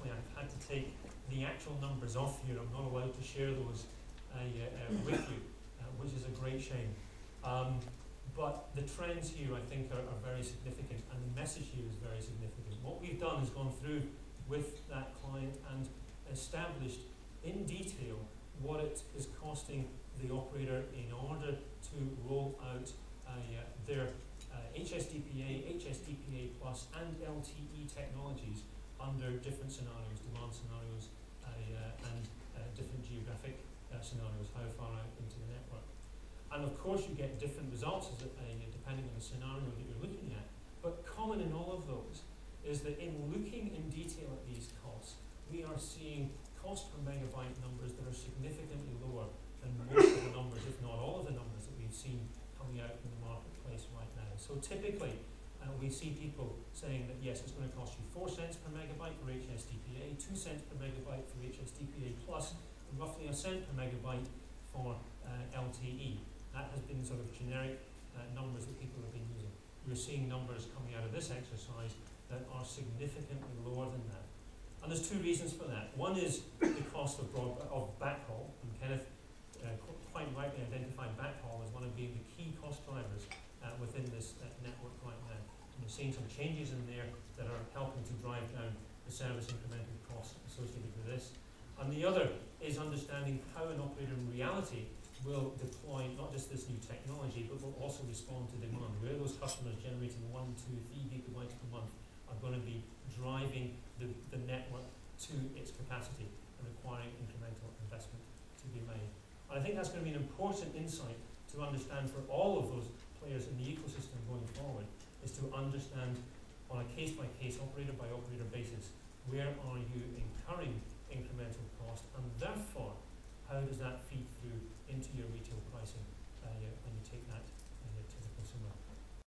unfortunately, I've had to take the actual numbers off here. I'm not allowed to share those with you, which is a great shame. But the trends here, I think, are very significant, and the message here is very significant. What we've done is gone through with that client and established in detail what it is costing the operator in order to roll out their HSDPA, HSDPA Plus, and LTE technologies under different scenarios, demand scenarios, and different geographic scenarios, how far out into the network. And of course you get different results depending on the scenario that you're looking at, but common in all of those is that in looking in detail at these costs, we are seeing cost per megabyte numbers that are significantly lower than most of the numbers, if not all of the numbers that we've seen coming out in the marketplace right now. So typically, we see people saying that yes, it's going to cost you 4 cents per megabyte for HSDPA, 2 cents per megabyte for HSDPA Plus, and roughly 1 cent per megabyte for LTE. That has been sort of generic numbers that people have been using. We're seeing numbers coming out of this exercise that are significantly lower than that. And there's two reasons for that. One is the cost of backhaul, and Kenneth quite rightly identified backhaul as one of being the key cost drivers within this network right now. And we're seeing some changes in there that are helping to drive down the service incremental costs associated with this. And the other is understanding how an operator in reality will deploy not just this new technology, but will also respond to demand, where those customers generating 1, 2, 3 gigabytes per month are going to be driving the network to its capacity and requiring incremental investment to be made. And I think that's going to be an important insight to understand for all of those players in the ecosystem going forward, is to understand on a case-by-case, operator-by-operator basis, where are you incurring incremental cost, and therefore, how does that feed through into your retail pricing